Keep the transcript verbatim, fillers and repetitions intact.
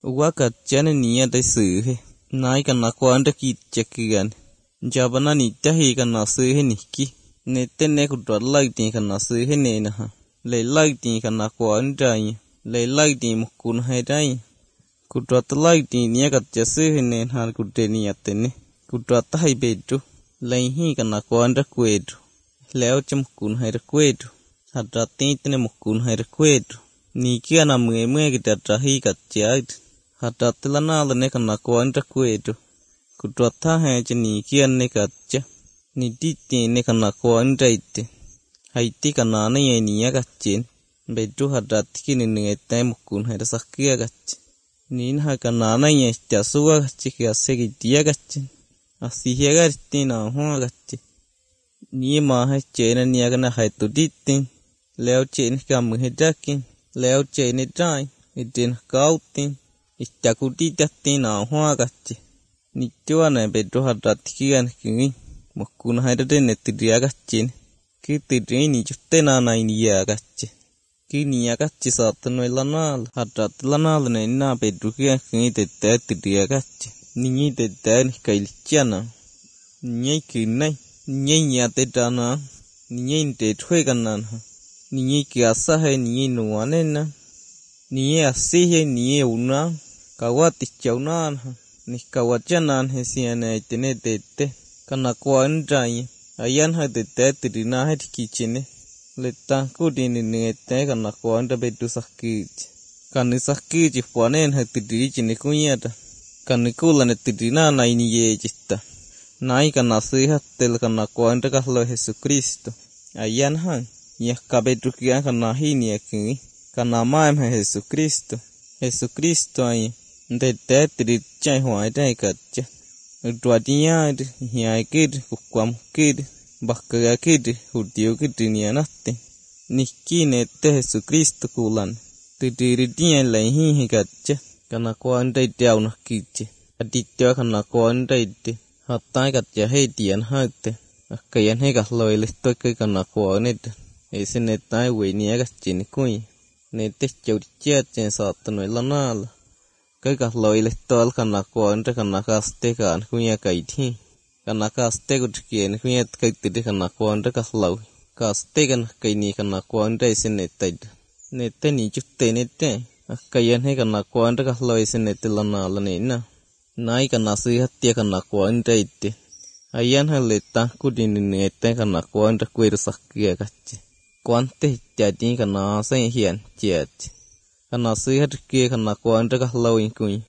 wakachana niya da suhe nai kana kwanda ki chekkigan jabana ni tahi kana suhe niki nette ne kudwa lagti kana suhe ne na ha le lagti kana kwanda yi le lagti mukun haidai kudwa lagti niya katja suhe ne han kudde niyatene kudwa tahi bedu laihi kana kwanda kwedu leo chum kun hair kwedu hadra tintne mukun hair kwedu niki ana mwe mwe kitatra hi katja hadra tilana ne kana kwanda kwedu kudwa tahe je niki anne katja ni ditti ne kana kwanda ite haiti kana na ye niya katjen bedu hadra tikini ngete mukun hair sakya katje nin ha kana na ye tasuwa katje kya segi dia katje asihiaga tina ho katje ni ma ha chena ni agana hai tu ditin leo chen ka mu hedakin leo chen dai itin kautin istakuti tatina ho katje ni tuana bedo hadra tikigan kingi mukun haidade netidria katje ki tidri ni jutena na ni ya katje ki ni ya katje satno lanal hadra lanal ne na bedo ki kingi tete tidria katje ni tete ni kailchana ni kinai ni ya tetana ni te thwe kanan ni ki asa hai ni nuane na ni asi hai ni una kawati chaunan ni kawachanan he siane tene tete kana kwandai ayan ha tete trina ha kichine leta kudini ne te kana kwanda bedu sakit kan sakit ponen ha tidichine kunyata kan kulane tidina na ini ye jitta nai kana siha tel kana kwanda kahlo Yesu Kristo ayan han ya kabetu kia kana hini yakini kana maem ha Yesu Kristo Yesu Kristo ai ndete trichai hoai dai katja udwadia ya kid kukwam kid bakka kid hudio kid nianate nikine te Yesu Kristo kulan tidiri dia lahi hi katja kana kwanda itiauna kiche aditya kana kwanda ite hatai katja he tian haite akayan he kahloile toke kana kwanit esene tai weni agachin kui ne te chautia chen satno lanal kai kahloile tol kana kwanda kana kaste kan kuya kaithi kana kaste gutkien kuya kaitide kana kwanda kahlau kaste kan kaini kana kwanda esene tai ne te ni chutte ne te akayan he kana kwanda kahlo esene tilanal ne na nai kana sihattia kana kwanda ite ayan haleta kudini nete kana kwanda kwir sakya katje kwante jadi kana sai hian chet kana sihat ke kana kwanda kahlo in kui